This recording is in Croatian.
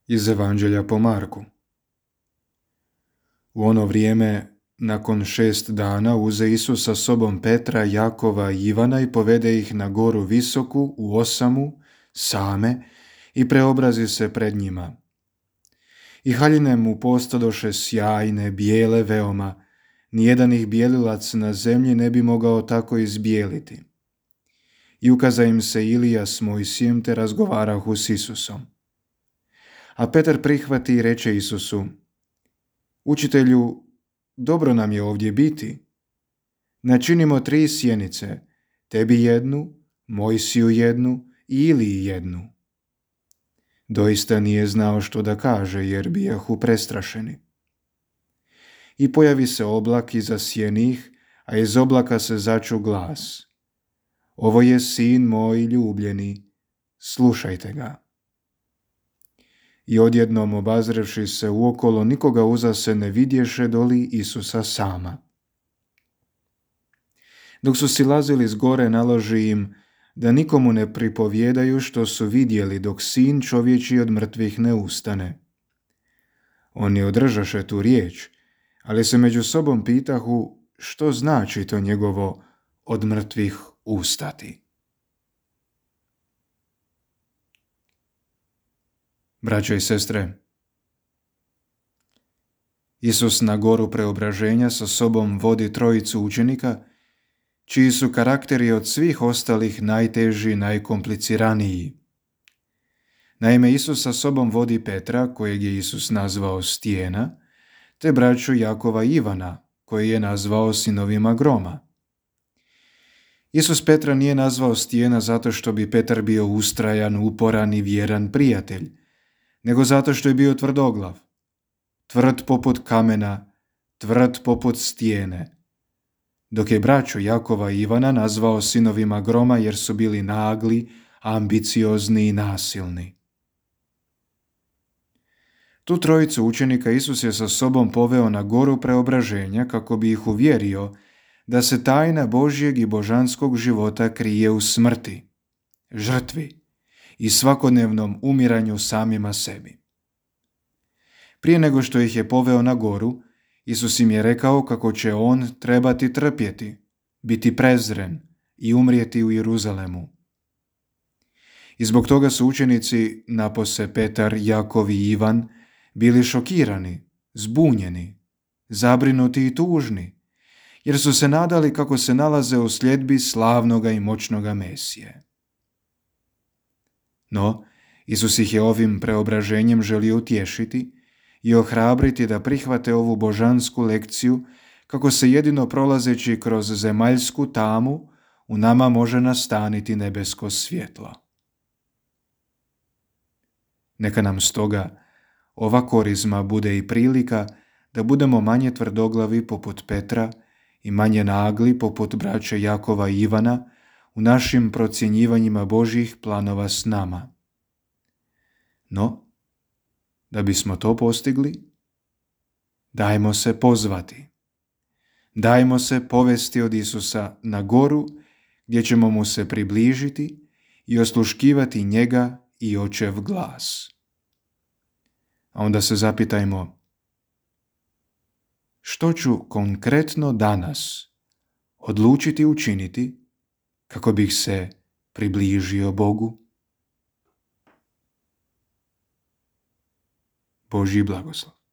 Iz Evanđelja po Marku. U ono vrijeme, nakon 6 dana, uze Isus sa sobom Petra, Jakova i Ivana i povede ih na goru visoku u osamu, same, i preobrazi se pred njima. I haljine mu postadoše sjajne, bijele veoma, nijedan ih bijelilac na zemlji ne bi mogao tako izbijeliti. I ukaza im se Ilija s Mojsijem, te razgovarahu s Isusom. A Petar prihvati i reče Isusu: Učitelju, dobro nam je ovdje biti. Načinimo 3 sjenice, tebi jednu, Mojsiju jednu i Iliji jednu. Doista nije znao što da kaže, jer bijahu prestrašeni. I pojavi se oblak iza sjenih, a iz oblaka se začu glas: Ovo je sin moj ljubljeni, slušajte ga. I odjednom, obazrevši se uokolo, nikoga uza se ne vidješe doli Isusa sama. Dok su silazili s gore, naloži im da nikomu ne pripovjedaju što su vidjeli, dok sin čovječji od mrtvih ne ustane. Oni održaše tu riječ, ali se među sobom pitahu što znači to njegovo od mrtvih ustati. Braćo i sestre, Isus na goru preobraženja sa sobom vodi 3 učenika, čiji su karakteri od svih ostalih najteži i najkompliciraniji. Naime, Isus sa sobom vodi Petra, kojeg je Isus nazvao stijena, te braću Jakova i Ivana, koji je nazvao sinovima groma. Isus Petra nije nazvao stijena zato što bi Petar bio ustrajan, uporan i vjeran prijatelj, nego zato što je bio tvrdoglav, tvrd poput kamena, tvrd poput stijene, dok je braću Jakova i Ivana nazvao sinovima groma jer su bili nagli, ambiciozni i nasilni. Tu 3 učenika Isus je sa sobom poveo na goru preobraženja kako bi ih uvjerio da se tajna Božjeg i božanskog života krije u smrti, žrtvi i svakodnevnom umiranju samima sebi. Prije nego što ih je poveo na goru, Isus im je rekao kako će on trebati trpjeti, biti prezren i umrijeti u Jeruzalemu. I zbog toga su učenici, napose Petar, Jakov i Ivan, bili šokirani, zbunjeni, zabrinuti i tužni, jer su se nadali kako se nalaze u sljedbi slavnoga i moćnoga Mesije. No, Isus ih je ovim preobraženjem želio utješiti i ohrabriti da prihvate ovu božansku lekciju kako se jedino prolazeći kroz zemaljsku tamu u nama može nastaniti nebesko svjetlo. Neka nam stoga ova korizma bude i prilika da budemo manje tvrdoglavi poput Petra i manje nagli poput braće Jakova i Ivana u našim procjenjivanjima Božjih planova s nama. No, da bismo to postigli, dajmo se pozvati. Dajmo se povesti od Isusa na goru gdje ćemo mu se približiti i osluškivati njega i očev glas. A onda se zapitajmo, što ću konkretno danas odlučiti učiniti kako bih se približio Bogu? Božji blagoslov.